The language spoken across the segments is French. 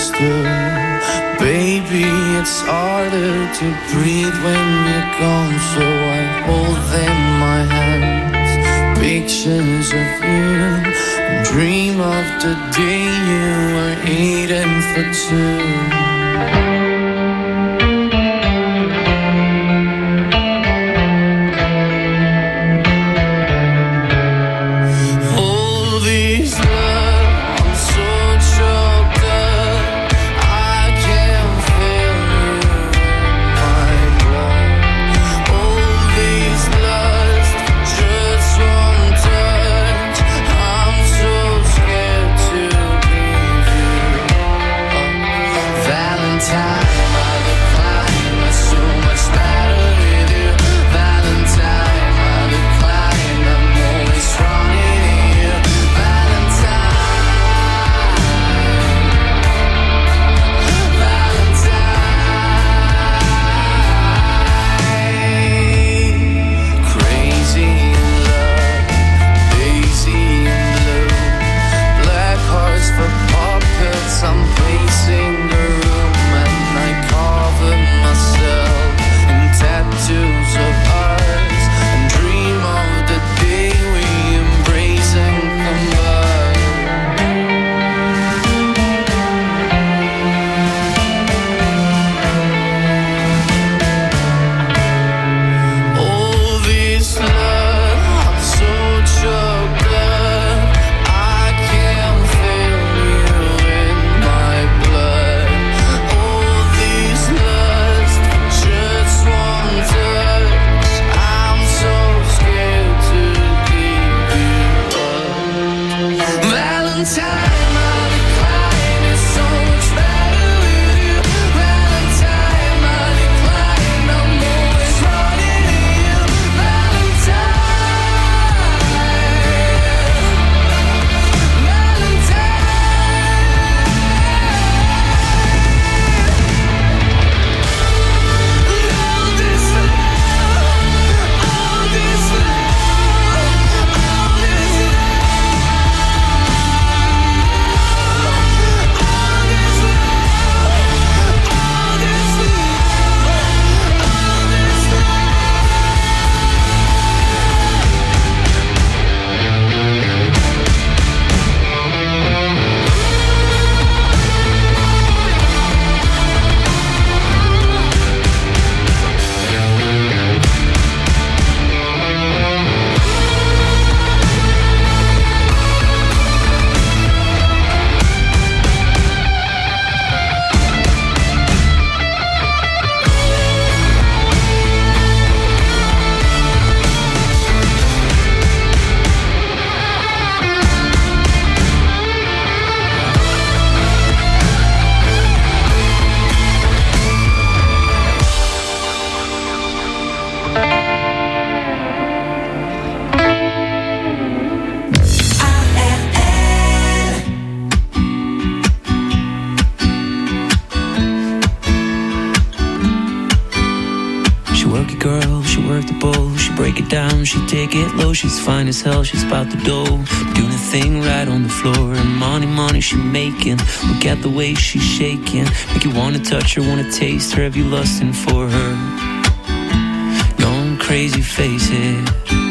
used to. Baby, it's harder to breathe when you're gone, so I hold in my hands pictures of you and dream of the day you were eating for two. She'd take it low, she's fine as hell, she's about the dough. Doing a thing right on the floor, and money she making. Look at the way she's shaking, make you wanna touch her, wanna taste her. Have you lusting for her? Going crazy, face it.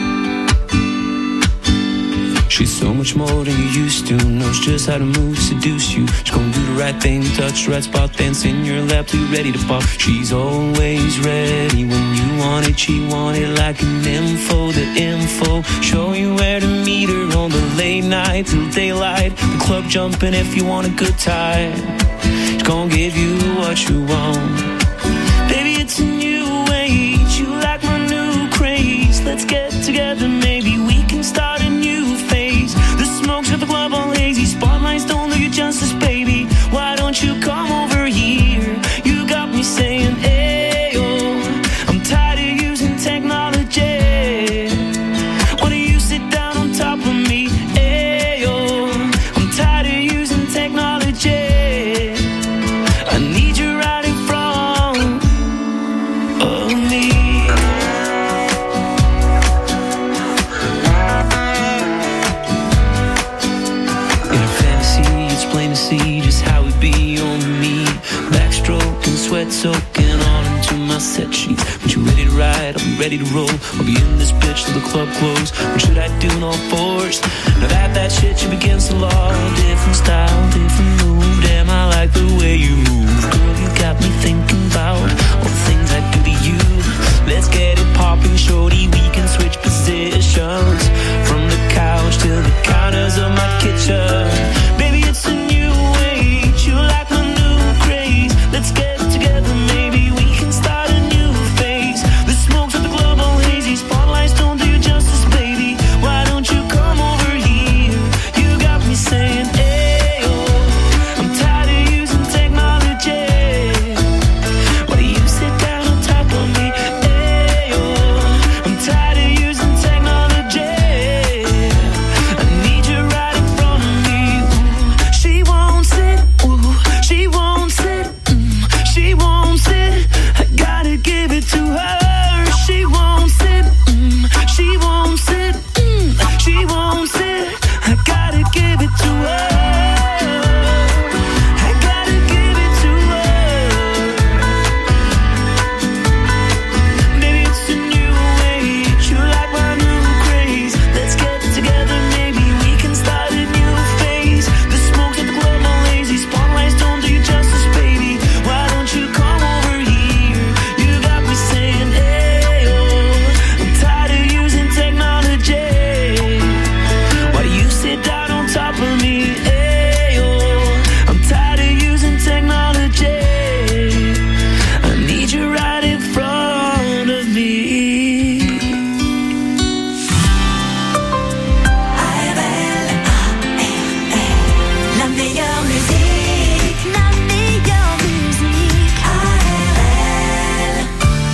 She's so much more than you used to. Knows just how to move, seduce you. She's gonna do the right thing, touch the right spot, dance in your lap till you're ready to pop. She's always ready when you want it. She want it like an info, the info. Show you where to meet her on the late night till daylight. The club jumping if you want a good time. She's gonna give you what you want. Baby, it's a new age. You like my new craze. Let's get together, maybe we can start a new phase. The smoke's at the club all hazy. Spotlights don't do you justice, baby. Why don't you come over here? You got me saying, hey, oh, I'm tired of using technology. Why don't you sit down on top of me? Hey, oh, I'm tired of using technology. I need you right in front of me. soaking all into my set sheets. When you ready to ride, I'll be ready to roll. I'll be in this bitch till the club close. What should I do in all fours? Now that shit you against the law. Different style, different move. Damn, I like the way you move. Girl, you got me thinking about all the things I do to you. Let's get it popping, shorty. We can switch positions from the couch to the counters of my kitchen. Baby, it's a new age. You like my new craze. Let's get it together, maybe we can start a new phase. The smoke's at the club all hazy. Spotlights don't do you justice, baby. Why don't you come over here? You got me saying, hey, oh, I'm tired of using technology. Why do you sit down on top of me? Hey, oh, I'm tired of using technology. I need you right in front of me. Ooh, she won't sit. Ooh, she won't sit. She won't sit. I gotta give it to her. She won't sit. She won't sit. She won't sit. I gotta give it to her. I gotta give it to her. Maybe it's a new age. You like my new craze. Let's get together, maybe we can start a new phase. The smoke's at the club all lazy. Spotlights don't do you justice, baby. Why don't you come over here? You got me saying, hey, oh, I'm tired of using technology. Why do you sit down on top of me? Hey, oh, I'm tired of using technology. I need you right in front of me. La meilleure musique, la meilleure musique. ARL.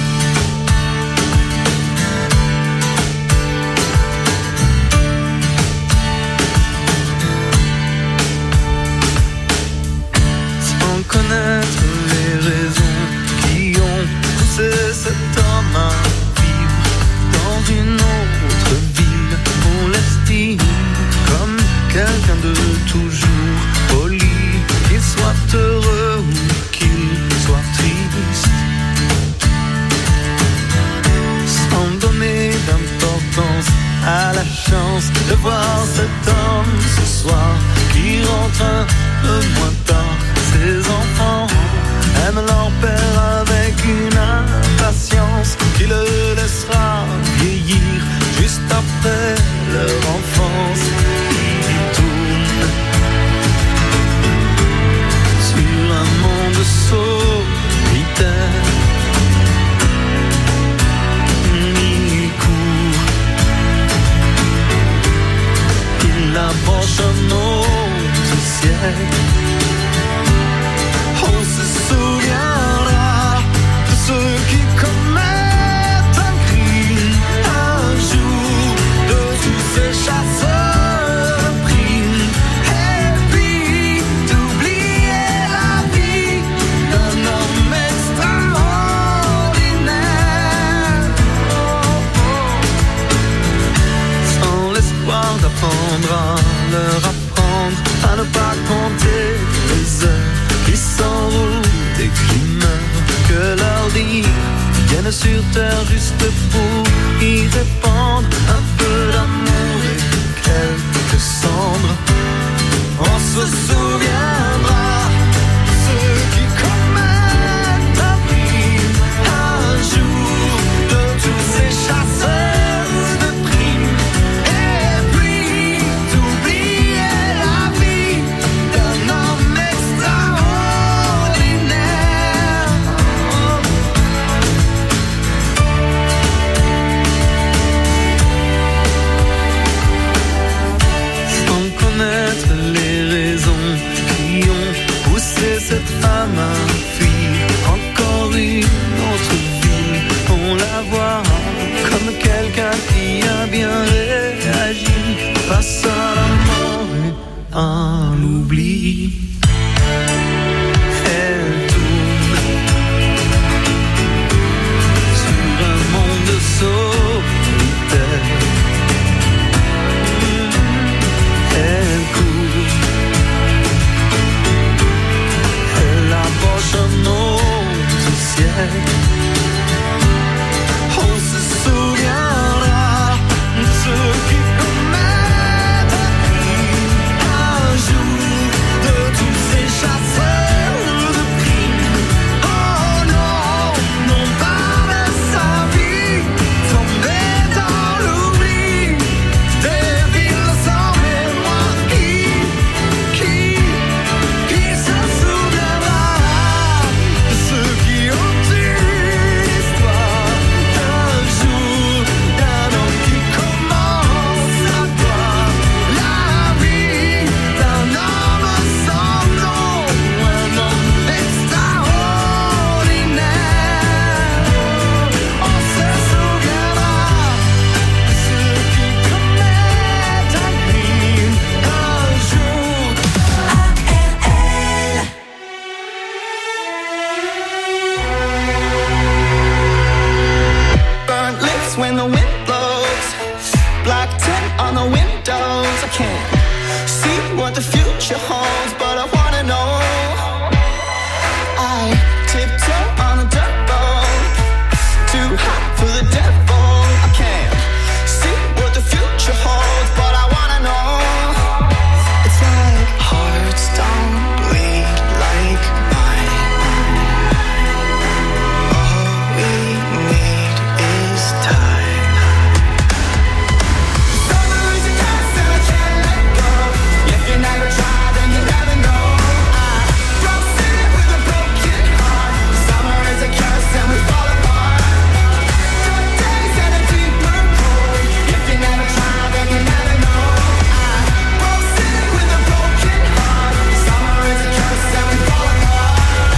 Sans connaître les raisons qui ont poussé cet homme à vivre dans une autre ville. On l'estime comme quelqu'un de toujours poli, qu'il soit heureux ou qu'il soit triste, sans donner d'importance à la chance de voir cet homme ce soir qui rentre un peu moins tard. Ses enfants aiment leur père avec une impatience qui le laissera vieillir juste après leur enfance. Il tourne sur un monde solitaire. Il court, il approche un autre siècle. On se souviendra de ceux qui commettent un crime un jour, de tous ces chasseurs de primes. Et puis d'oublier la vie d'un homme extraordinaire, sans l'espoir d'apprendre à leur apprendre à ne pas compter les heures qui s'enroulent et qui meurent, que leur dire viennent sur terre juste pour y répandre un peu d'amour et quelques cendres. On se souviendra de ceux qui commettent un crime un jour, de tous ces chasseurs de primes. Et puis d'oublier la vie d'un homme extraordinaire, sans connaître les raisons qui ont poussé cette femme à fuir encore une autre ville. On la voit comme quelqu'un qui a bien réagi face à la mort et à l'oubli. Elle tourne sur un monde solitaire. Elle court, elle approche un autre holds, but I wanna know. I tiptoe on a dirt road, too hot for the devil. I can't see what the future holds, but I wanna know. It's like hearts don't bleed like mine. All we need is time. Summer is a curse and I can't let go. If you never try, then you never know. I broke city with a broken heart. Summer is a curse and we fall apart. Dark days and a deeper cold. If you never try, then you never know. I broke city with a broken heart. Summer is a curse and we fall apart.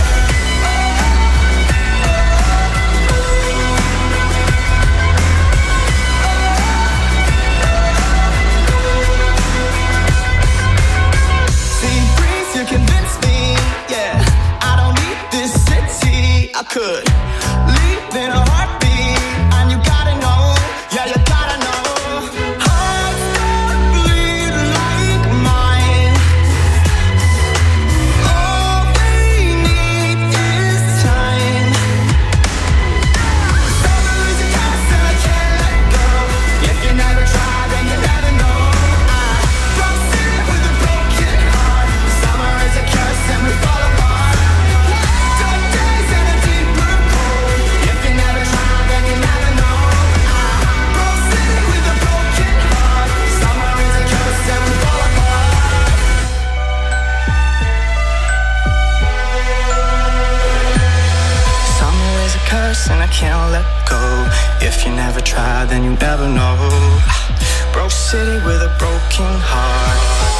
See, breeze, you convince me, yeah. I don't need this city. I could leave in a heartbeat, and you gotta know, yeah, you gotta know. Hearts don't bleed like mine. All we need is time. Summer is a curse and I can't let go. If you never try, then you never know. I broke city with a broken heart. Summer is a curse and we fall apart. Dark days and a deeper cold. If you never try, then you never know. I broke city with a broken heart. Summer is a curse and we fall apart. Summer is a curse and I can't let go. If you never try, then you never know. Broke city with a broken heart.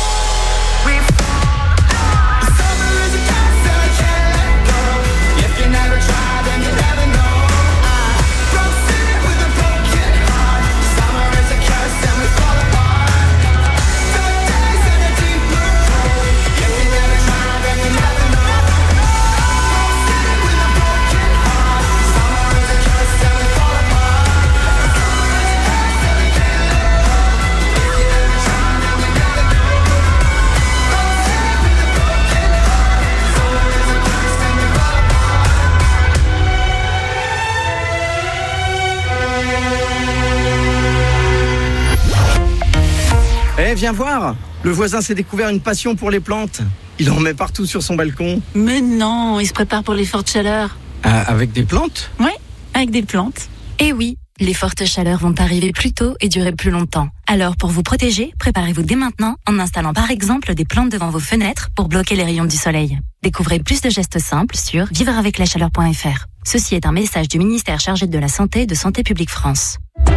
Summer is a curse and I can't let go. If you never try, then you never know. I broke city with a broken heart. Summer is a curse and we fall apart. Dark days and a deeper cold. If you never try, then you never know. Broke city with a broken heart. Summer is a curse and we fall apart. Summer is a curse and I can't let go. If you never try, then you never know. Broke city with a broken heart. Summer is a curse and we fall apart. Eh, viens voir. Le voisin s'est découvert une passion pour les plantes. Il en met partout sur son balcon. Mais non, il se prépare pour les fortes chaleurs. Ah, avec des plantes? Oui, avec des plantes. Et oui, les fortes chaleurs vont arriver plus tôt et durer plus longtemps. Alors pour vous protéger, préparez-vous dès maintenant en installant par exemple des plantes devant vos fenêtres pour bloquer les rayons du soleil. Découvrez plus de gestes simples sur vivreaveclachaleur.fr. Ceci est un message du ministère chargé de la Santé et de Santé publique France.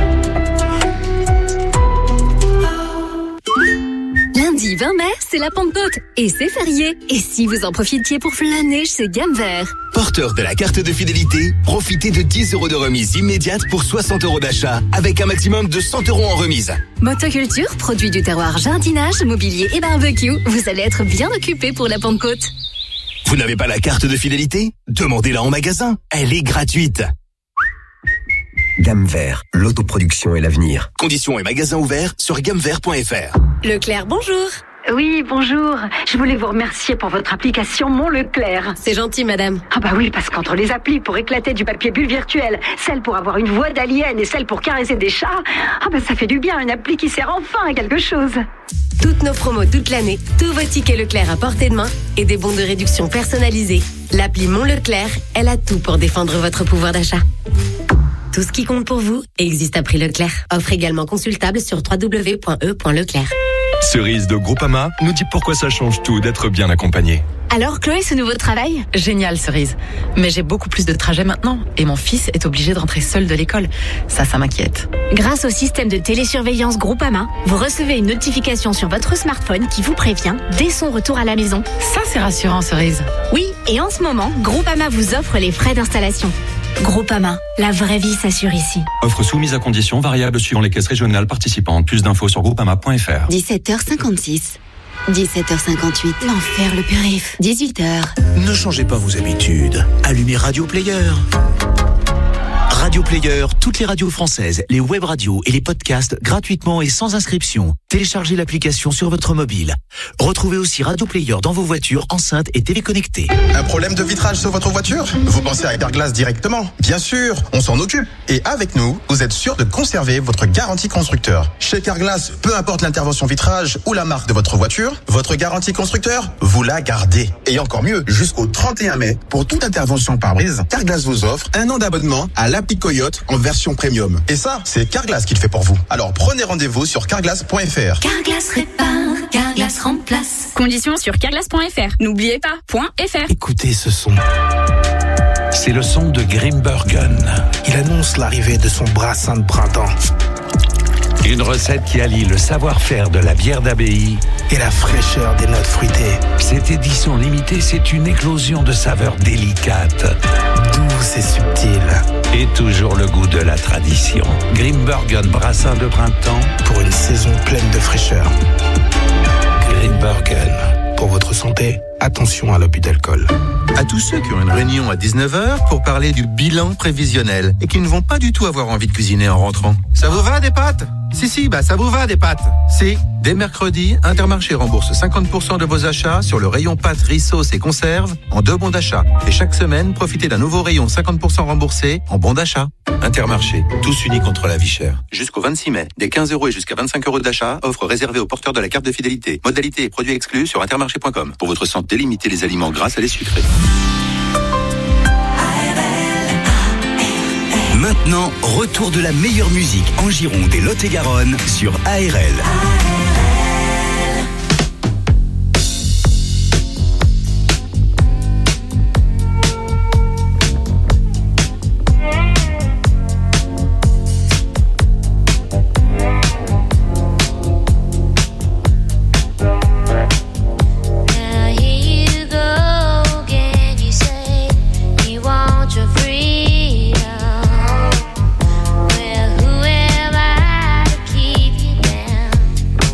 Lundi 20 mai, c'est la Pentecôte et c'est férié. Et si vous en profitiez pour flâner chez Gamme Vert? Porteur de la carte de fidélité, profitez de 10 € de remise immédiate pour 60 € d'achat, avec un maximum de 100 € en remise. Motoculture, produits du terroir, jardinage, mobilier et barbecue. Vous allez être bien occupé pour la Pentecôte. Vous n'avez pas la carte de fidélité? Demandez-la en magasin, elle est gratuite. Gamme Vert, l'autoproduction et l'avenir. Conditions et magasins ouverts sur gammevert.fr. Leclerc, bonjour. Oui, bonjour. Je voulais vous remercier pour votre application Mon Leclerc. C'est gentil, madame. Ah bah oui, parce qu'entre les applis pour éclater du papier bulle virtuel, celle pour avoir une voix d'alien et celle pour caresser des chats, ah bah ça fait du bien, une appli qui sert enfin à quelque chose. Toutes nos promos toute l'année, tous vos tickets Leclerc à portée de main et des bons de réduction personnalisés. L'appli Mon Leclerc, elle a tout pour défendre votre pouvoir d'achat. Tout ce qui compte pour vous existe à prix Leclerc. Offre également consultable sur www.e.leclerc. Cerise de Groupama nous dit pourquoi ça change tout d'être bien accompagné. Alors Chloé, ce nouveau travail? Génial Cerise. Mais j'ai beaucoup plus de trajets maintenant et mon fils est obligé de rentrer seul de l'école. Ça m'inquiète. Grâce au système de télésurveillance Groupama, vous recevez une notification sur votre smartphone qui vous prévient dès son retour à la maison. Ça c'est rassurant Cerise. Oui, et en ce moment, Groupama vous offre les frais d'installation. Groupama, la vraie vie s'assure ici. Offre soumise à conditions variables suivant les caisses régionales participantes. Plus d'infos sur groupama.fr. 17h56. 17h58. L'enfer, le périph'. 18h. Ne changez pas vos habitudes. Allumez Radio Player. Radio Player, toutes les radios françaises, les web radios et les podcasts gratuitement et sans inscription. Téléchargez l'application sur votre mobile. Retrouvez aussi Radio Player dans vos voitures, enceintes et télé connectées. Un problème de vitrage sur votre voiture? Vous pensez à Carglass directement? Bien sûr, on s'en occupe. Et avec nous, vous êtes sûr de conserver votre garantie constructeur. Chez Carglass, peu importe l'intervention vitrage ou la marque de votre voiture, votre garantie constructeur, vous la gardez. Et encore mieux, jusqu'au 31 mai, pour toute intervention pare-brise, Carglass vous offre 1 an d'abonnement à l'appli Coyote en version premium. Et ça, c'est Carglass qui le fait pour vous. Alors prenez rendez-vous sur carglass.fr. Carglass répare, Carglass remplace. Conditions sur carglass.fr. N'oubliez pas, .fr. Écoutez ce son. C'est le son de Grimbergen. Il annonce l'arrivée de son brassin de printemps. Une recette qui allie le savoir-faire de la bière d'abbaye et la fraîcheur des notes fruitées. Cette édition limitée, c'est une éclosion de saveurs délicates, douces et subtiles. Et toujours le goût de la tradition. Grimbergen brassin de printemps pour une saison pleine de fraîcheur. Grimbergen. Pour votre santé, attention à l'abus d'alcool. À tous ceux qui ont une réunion à 19h pour parler du bilan prévisionnel et qui ne vont pas du tout avoir envie de cuisiner en rentrant. Ça vous va des pâtes? Si, ça vous va des pâtes. Si, dès mercredi, Intermarché rembourse 50% de vos achats sur le rayon pâtes, riz, sauce et conserves en 2 bons d'achat. Et chaque semaine, profitez d'un nouveau rayon 50% remboursé en bons d'achat. Intermarché, tous unis contre la vie chère. Jusqu'au 26 mai, des 15 € et jusqu'à 25 € d'achat, offre réservée aux porteurs de la carte de fidélité. Modalités et produits exclus sur intermarché.com. Pour votre santé, limitez les aliments gras à les sucrés. Maintenant, retour de la meilleure musique en Gironde et Lot-et-Garonne sur ARL. Who am I to keep you down?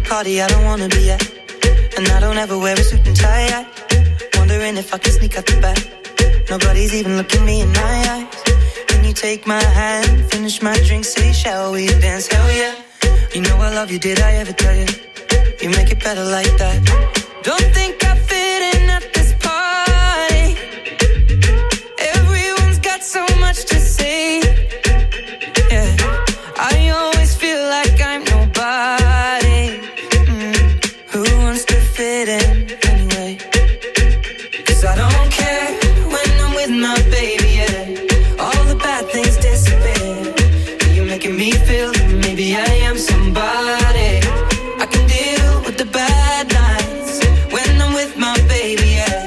party I don't wanna be at, and I don't ever wear a suit and tie. Wondering if I can sneak out the back. Nobody's even looking me in my eyes. Can you take my hand, finish my drink, say shall we dance? Hell yeah. You know I love you, did I ever tell you? You make it better like that. Don't think I fit in at this party. Everyone's got so much to say. Yeah, I always feel like I'm nobody. Who wants to fit in anyway? 'Cause I don't care when I'm with my baby, yeah. All the bad things disappear. You're making me feel that maybe I am somebody. I can deal with the bad nights when I'm with my baby, yeah.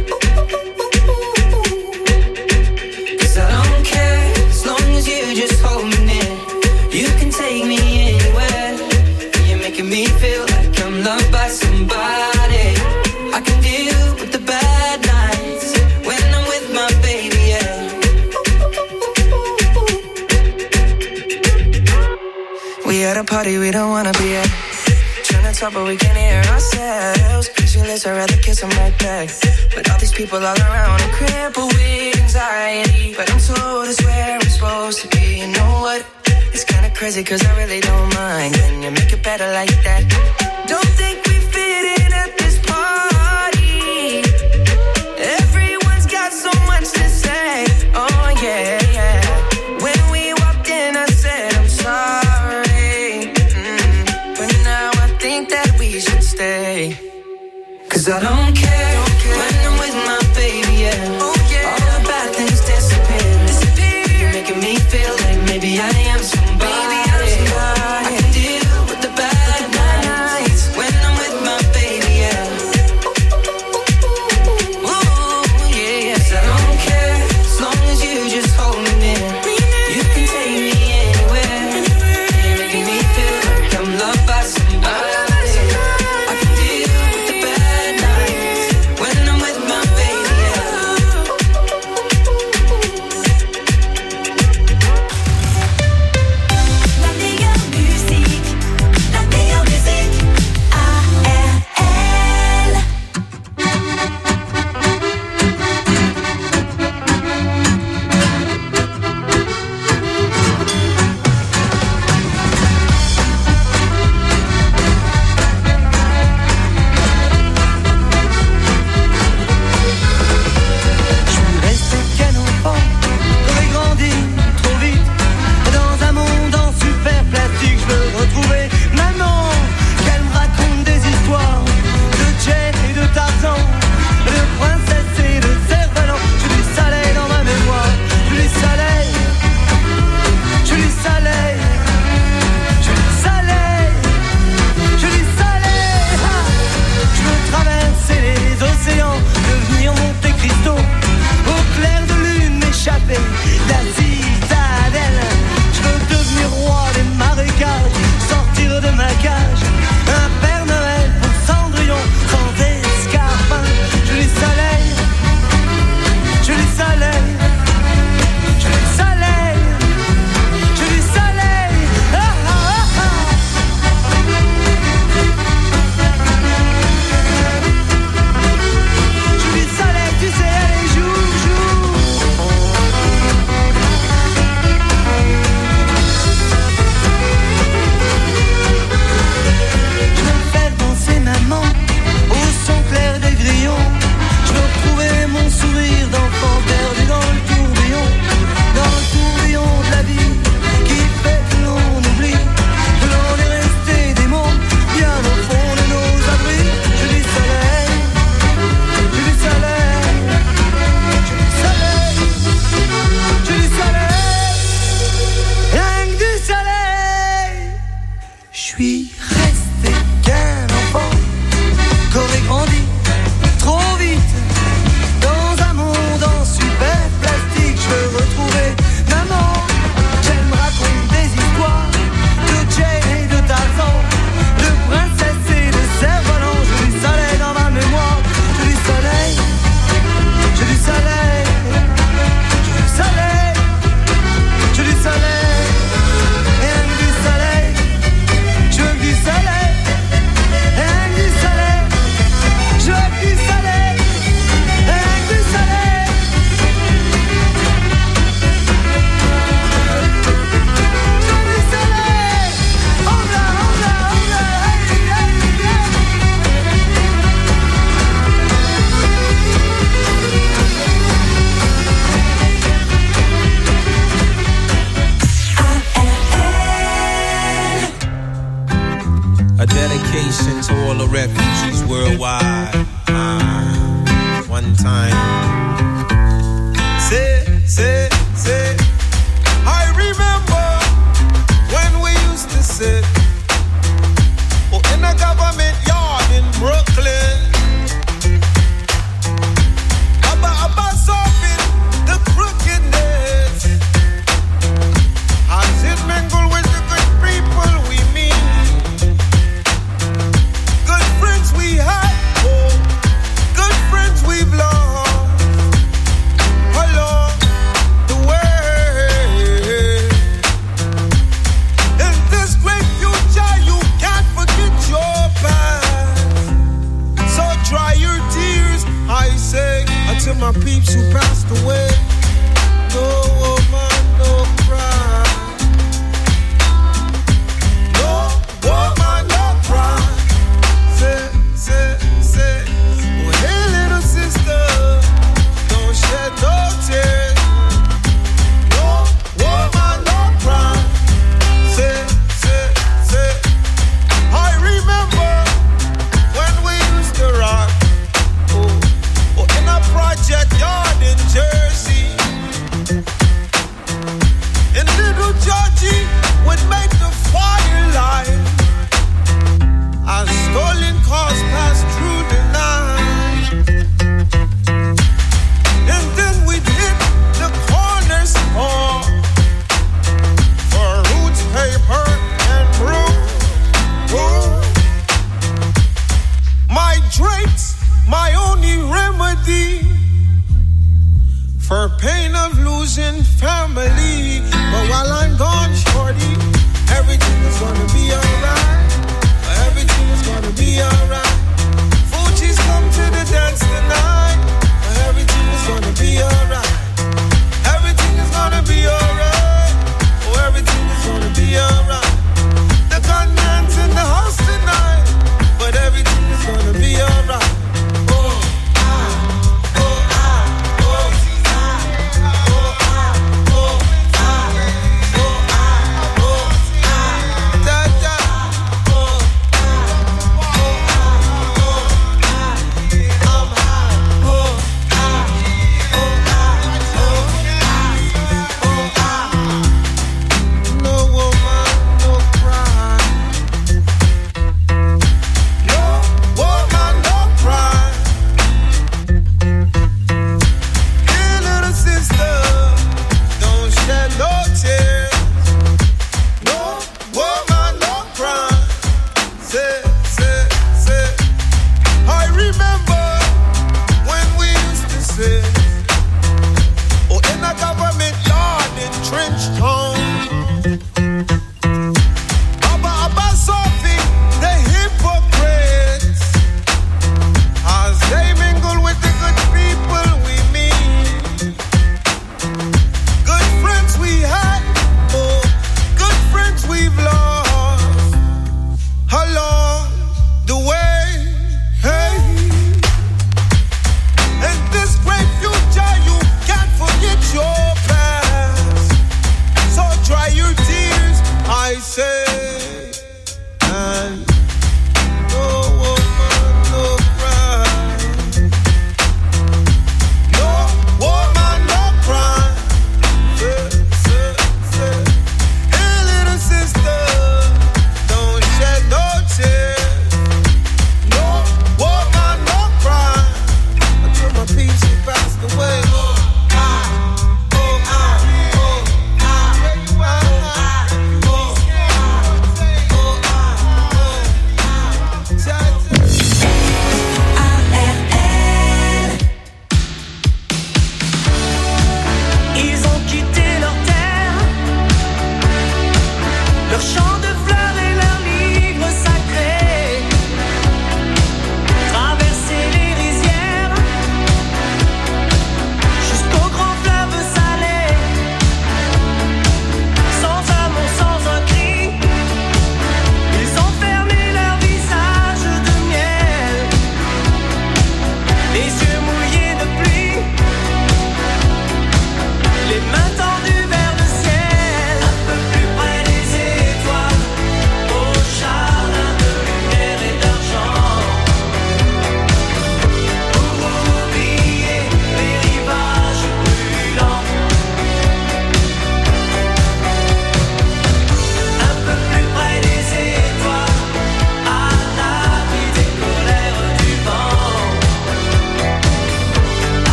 'Cause I don't care as long as you just hold me near. You can take me anywhere. You're making me feel like I'm loved by somebody. I can deal with the bad nights when I'm with my baby, yeah. We at a party we don't wanna be at. Trying to talk but we can't hear ourselves. Pictureless, I'd rather kiss them right back. But all these people all around are crippled with anxiety. But I'm told it's where I'm supposed to be. You know what? It's kinda crazy 'cause I really don't mind. Can you make it better like that? Don't think we fit in at this party. Everyone's got so much to say. Oh yeah, yeah. When we walked in I said I'm sorry. But now I think that we should stay. 'Cause I don't care when I'm with my baby, yeah. Oh yeah. All the bad things disappear. You're making me feel like maybe I am somebody. I can deal with the bad nights when I'm with my baby, yeah. Ooh, yeah, yeah. 'Cause I don't care as long as you just hold me near. You can take me anywhere. You're making me feel like I'm loved by somebody. I can deal with the bad nights when I'm with my baby, yeah. La meilleure musique, ARL. Je suis resté qu'un enfant, j'aurais grandi trop vite. Dans un monde en super plastique, je veux retrouver maman. Qu'elle me raconte des histoires de Jet et de Tarzan, de princesse et de cerf-volant. Je lis soleil dans ma mémoire, je lis soleil, je lis soleil, je lis soleil, je lis soleil. Je veux traverser les océans, devenir Monte Cristo, au clair de lune m'échapper de la citadelle. Je veux devenir roi des marécages, sortir de ma cage, un Père Noël pour Cendrillon, sans escarpin. Je lis soleil, je lis soleil, je lis soleil, je lis soleil. Ah, ah, ah, ah. Je lis soleil, tu sais, allez, joue, joue. the refugees worldwide. One time. Say, I remember when we used to sit in a government yard in Brooklyn. About solving the crookedness. As it mingle with the good people we meet. Good friends we had. Oh,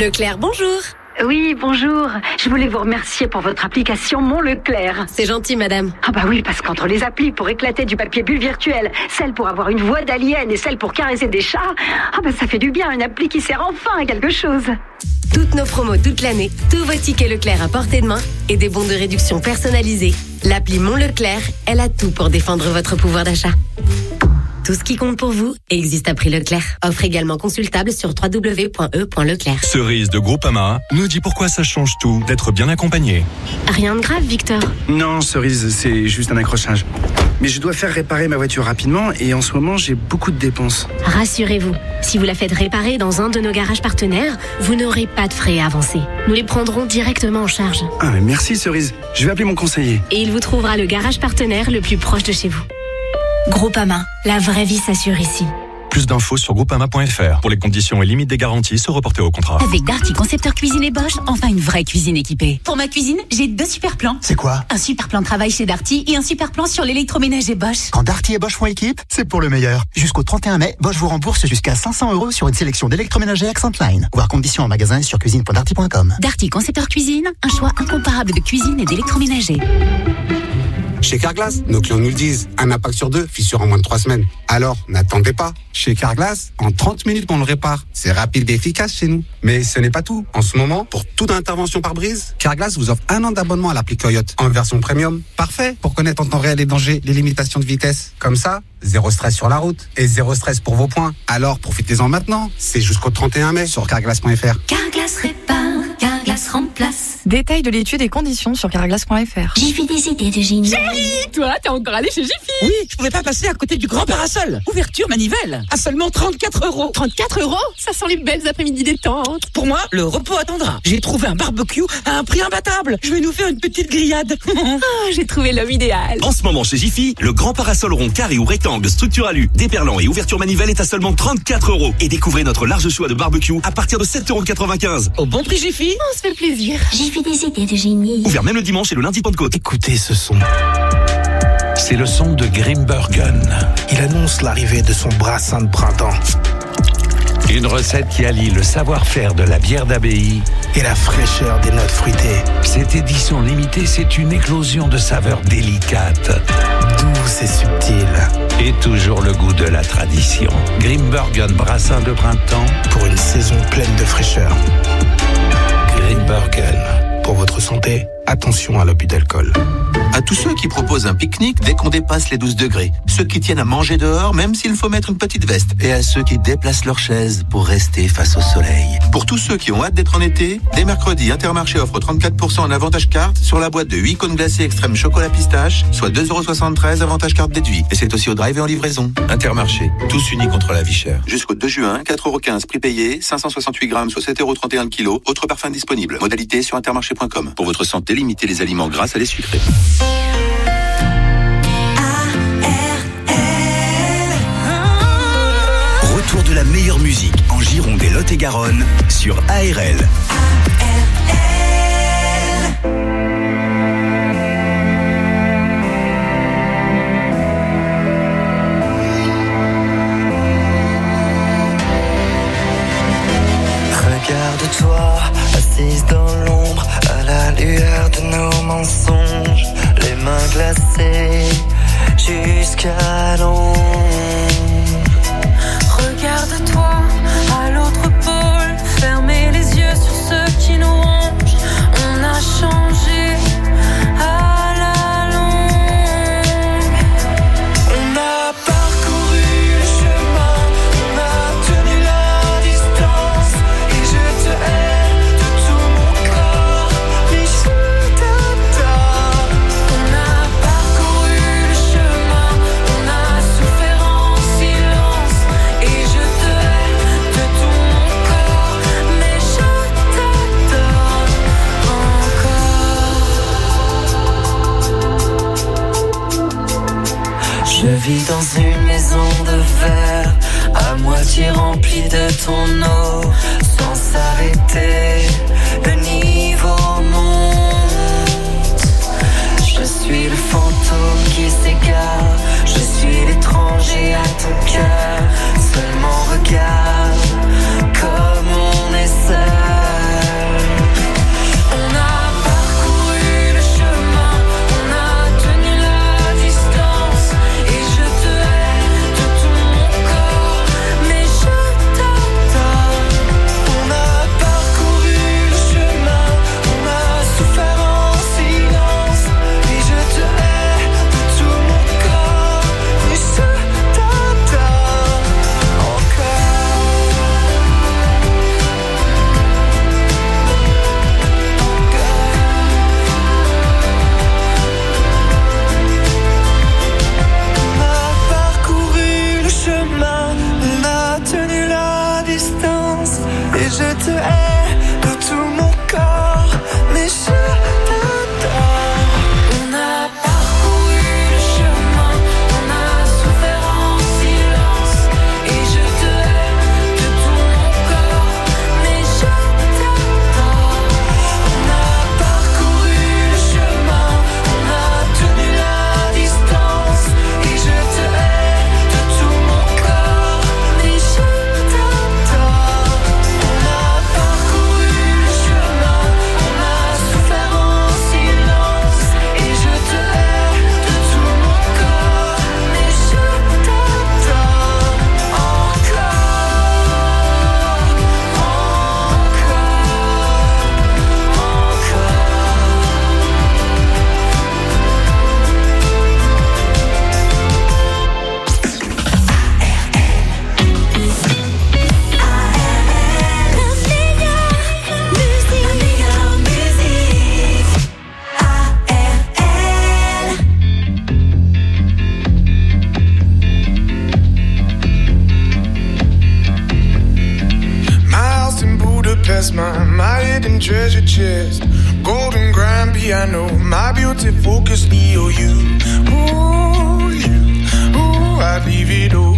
Leclerc, bonjour. Oui, bonjour. Je voulais vous remercier pour votre application Mon Leclerc. C'est gentil, madame. Ah bah oui, parce qu'entre les applis pour éclater du papier bulle virtuel, celle pour avoir une voix d'alien et celle pour caresser des chats, ah bah ça fait du bien, une appli qui sert enfin à quelque chose. Toutes nos promos toute l'année, tous vos tickets Leclerc à portée de main et des bons de réduction personnalisés. L'appli Mon Leclerc, elle a tout pour défendre votre pouvoir d'achat. Tout ce qui compte pour vous existe à prix Leclerc. Offre également consultable sur www.e.leclerc. Cerise de Groupama nous dit pourquoi ça change tout d'être bien accompagné. Rien de grave, Victor. Non, Cerise, c'est juste un accrochage. Mais je dois faire réparer ma voiture rapidement et en ce moment, j'ai beaucoup de dépenses. Rassurez-vous, si vous la faites réparer dans un de nos garages partenaires, vous n'aurez pas de frais à avancer. Nous les prendrons directement en charge. Ah, mais merci Cerise. Je vais appeler mon conseiller. Et il vous trouvera le garage partenaire le plus proche de chez vous. Groupama, la vraie vie s'assure ici. Plus d'infos sur groupama.fr. Pour les conditions et limites des garanties, se reporter au contrat. Avec Darty Concepteur Cuisine et Bosch, enfin une vraie cuisine équipée. Pour ma cuisine, j'ai 2 super plans. C'est quoi? Un super plan de travail chez Darty et un super plan sur l'électroménager Bosch. Quand Darty et Bosch font équipe, c'est pour le meilleur. Jusqu'au 31 mai, Bosch vous rembourse jusqu'à 500 € sur une sélection d'électroménagers Accentline. Voir conditions en magasin et sur cuisine.darty.com. Darty Concepteur Cuisine, un choix incomparable de cuisine et d'électroménager. Chez Carglass, nos clients nous le disent, un impact sur 2, fissure en moins de 3 semaines. Alors, n'attendez pas. Chez Carglass, en 30 minutes, on le répare. C'est rapide et efficace chez nous. Mais ce n'est pas tout. En ce moment, pour toute intervention par brise, Carglass vous offre 1 an d'abonnement à l'appli Coyote en version premium. Parfait pour connaître en temps réel les dangers, les limitations de vitesse. Comme ça, 0 stress sur la route et 0 stress pour vos points. Alors, profitez-en maintenant. C'est jusqu'au 31 mai sur carglass.fr. Carglass répare, Carglass remplace. Détails de l'étude et conditions sur carglass.fr. Jiffy des idées de génie. Chérie, toi, t'es encore allé chez Jiffy? Oui, je pouvais pas passer à côté du grand parasol. Ouverture manivelle, à seulement 34 €. 34 €? Ça sent les belles après-midi détentes. Pour moi, le repos attendra. J'ai trouvé un barbecue à un prix imbattable. Je vais nous faire une petite grillade. J'ai trouvé l'homme idéal. En ce moment chez Jiffy, le grand parasol rond carré ou rectangle, structure alu, déperlant et ouverture manivelle est à seulement 34 €. Et découvrez notre large choix de barbecue à partir de 7,95 €. Au bon prix Jiffy, on se fait plaisir. Jiffy des idées de génie. Ouvert même le dimanche et le lundi de Pentecôte. Écoutez ce son. C'est le son de Grimbergen. Il annonce l'arrivée de son brassin de printemps. Une recette qui allie le savoir-faire de la bière d'abbaye et la fraîcheur des notes fruitées. Cette édition limitée, c'est une éclosion de saveurs délicates, douces et subtiles. Et toujours le goût de la tradition. Grimbergen brassin de printemps pour une saison pleine de fraîcheur. Grimbergen. Pour votre santé, attention à l'abus d'alcool. À tous ceux qui proposent un pique-nique dès qu'on dépasse les 12 degrés. Ceux qui tiennent à manger dehors, même s'il faut mettre une petite veste. Et à ceux qui déplacent leurs chaises pour rester face au soleil. Pour tous ceux qui ont hâte d'être en été, dès mercredi, Intermarché offre 34% en avantage carte sur la boîte de 8 cônes glacés extrême chocolat pistache, soit 2,73 € avantage carte déduit. Et c'est aussi au drive et en livraison. Intermarché, tous unis contre la vie chère. Jusqu'au 2 juin, 4,15 € prix payé, 568 grammes, soit 7,31 € le kilo. Autres parfums disponibles. Modalité sur intermarché.com. Pour votre santé, limitez les aliments gras à les sucrés. Retour de la meilleure musique en Gironde et Lot-et-Garonne sur ARL. Regarde-toi, assise dans l'ombre, à la lueur de nos mensonges, les mains glacées jusqu'à l'ombre. Regarde-toi à l'autre pôle, fermez les yeux sur ceux qui nous rongent. On a changé à la longue. On a parcouru le chemin, on a tenu la distance. Et je te hais de tout mon corps, mais je t'adore. On a parcouru le chemin, on a souffert en silence. Et je te hais de tout mon corps, mais je t'adore encore. Je vis dans une maison de verre, à moitié remplie de ton eau, sans s'arrêter, le niveau monte. Je suis le fantôme qui s'égare, je suis l'étranger à ton cœur. Seulement regarde comme on est seul. chest, golden grand piano, my beauty focus, EOU. Ooh, you, ooh, I'd leave it all.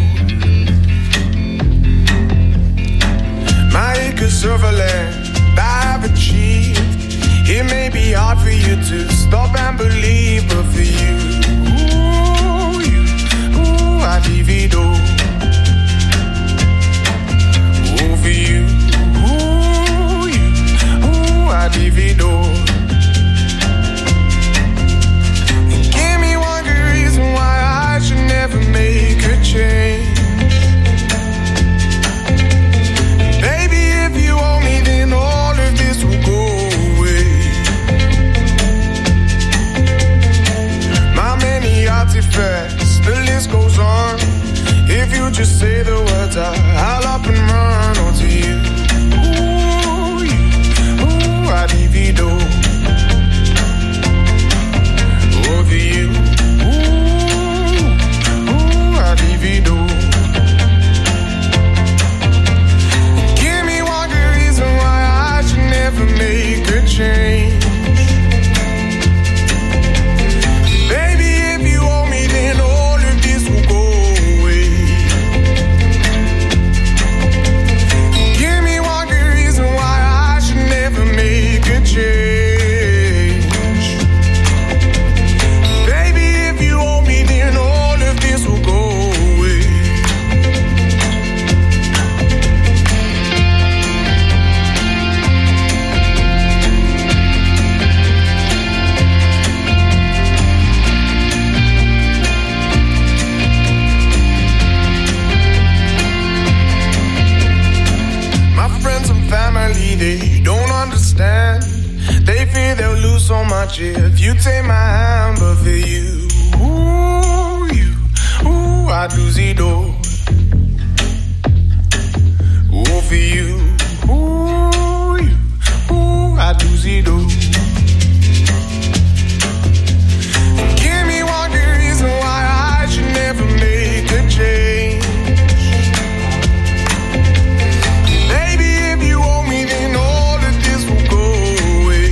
My acres of land I've achieved. It may be hard for you to stop and believe, but for you, I'd leave it all. Oh, for you, I'd leave it all. And give me one good reason why I should never make a change. Baby, if you owe me, then all of this will go away. My many artifacts, the list goes on. If you just say the words, I'll up and run onto you. Ooh, I'd leave it all. Over you. Ooh, I'd leave it all. Give me one good reason why I should never make a change. They don't understand. They fear they'll lose so much if you take my hand. But for you, I'd lose it all. Oh, for you, I'd lose it all. Give me one good reason why I should never make a change. Then all of this will go away.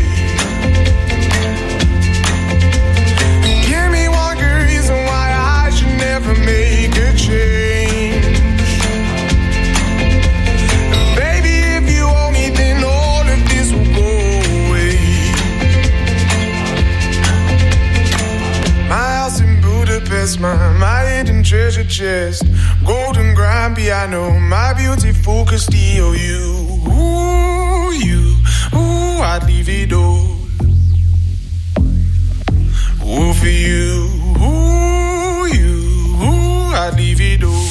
Give me one good reason why I should never make a change. Baby, if you owe me, then all of this will go away. My house in Budapest, my hidden treasure chest, golden grand piano, my beauty focus, EOU. I'd leave it all. Oh, for you, I'd leave it all.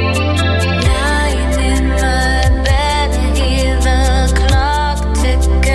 Lying in my bed, hear the clock tick.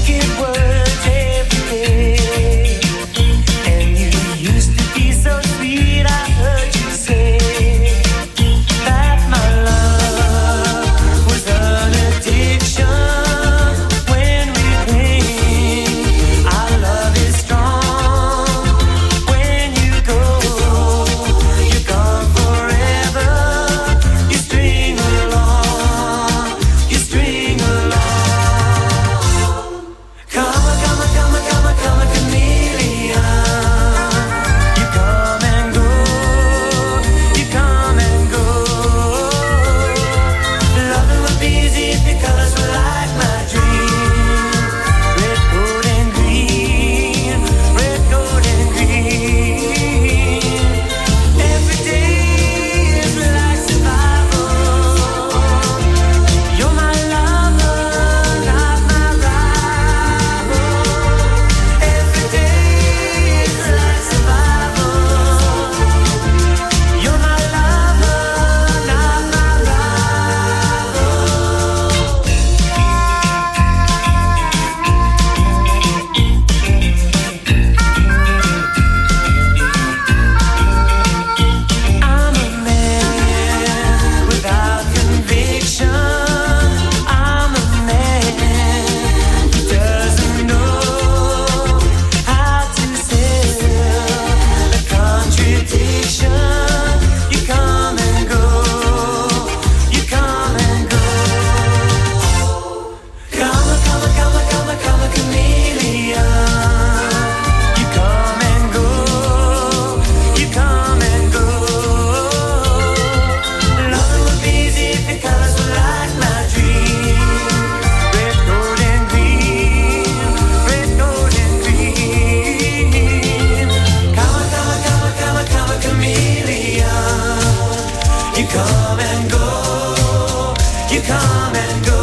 wicked words every day. And you used to be so sweet, I heard you say that my love was an addiction. When we cling, our love is strong. When you go, you're gone forever. You string along, you string along. Come a, come a, come a, come a, come a chameleon. You come and go, you come and go. Loving would be easy if your colors were like my dream. Red, gold, and green. Red, gold, and green. Every day is like survival. You're my lover, not my rival. Every day is like survival. You're my lover, not my rival. I'm a man without conviction. I'm a man who doesn't know how to sell a contradiction. You come and go, you come and go. Come a, come a, come a, come a, come a chameleon. You come and go, you come and go. Loving would be easy if your colors were like my dream. Red, gold, and green. Red, gold, and green. Come a, come a, come a, come a, come a chameleon. You come and go, you come and go.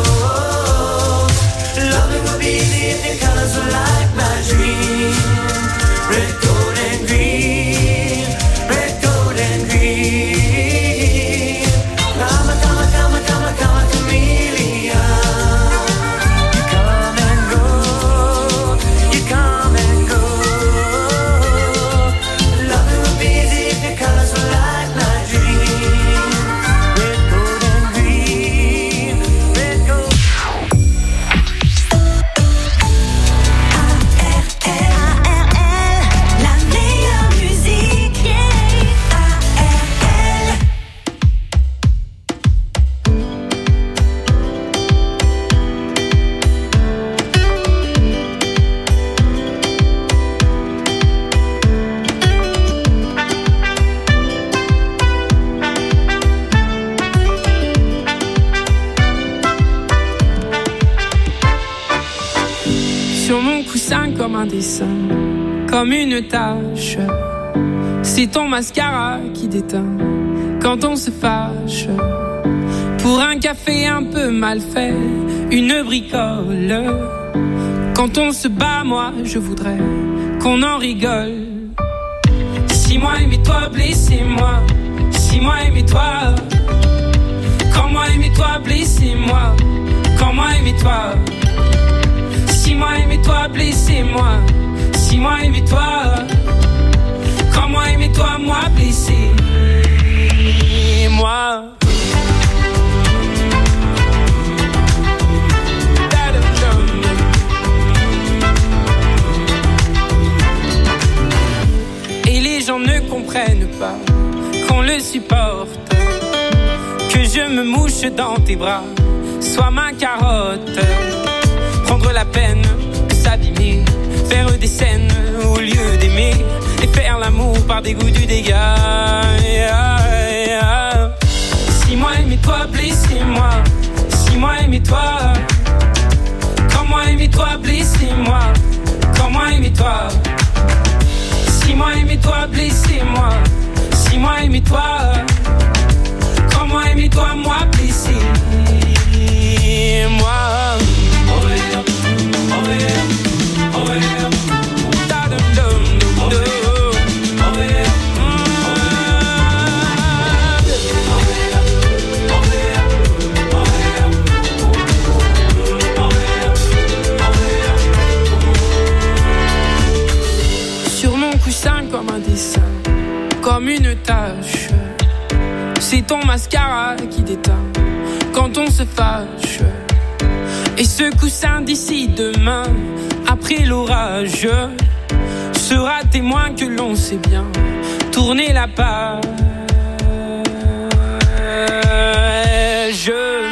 Loving would be easy if your colors were like my dream. Red, gold, and green. Red, gold, and green. Come a, come a, come a, come a, come a chameleon. You come and go, you come and go. Loving would be easy if your colors were like my dream. Red, gold, and green. Red, gold. La meilleure musique, ARL. Sur mon coussin comme un dessin, comme une tache. C'est ton mascara qui déteint quand on se fâche. Pour un café un peu mal fait, une bricole. Quand on se bat, moi je voudrais qu'on en rigole. Si moi aimais-toi, blessez-moi. Si moi aimais-toi. Quand moi aimais-toi, blessez-moi. Quand moi aimais-toi. Si moi aimais-toi, blessez-moi. Si moi aimais-toi. Quand moi aimais-toi, moi blessez-moi. Et les gens ne comprennent pas qu'on le supporte. Que je me mouche dans tes bras, sois ma carotte. Prendre la peine de s'abîmer, faire des scènes au lieu d'aimer, et faire l'amour par dégoût du dégât. Si moi aimais-toi, blessez-moi. Si moi aimais-toi. Quand moi aimais-toi, blessez-moi. Quand moi aimais-toi. Si moi aimais-toi, blessez-moi. Si moi aimais-toi. Quand moi aimais-toi, moi blessez-moi. c'est ton mascara qui déteint quand on se fâche. Et ce coussin d'ici demain, après l'orage, sera témoin que l'on sait bien tourner la page.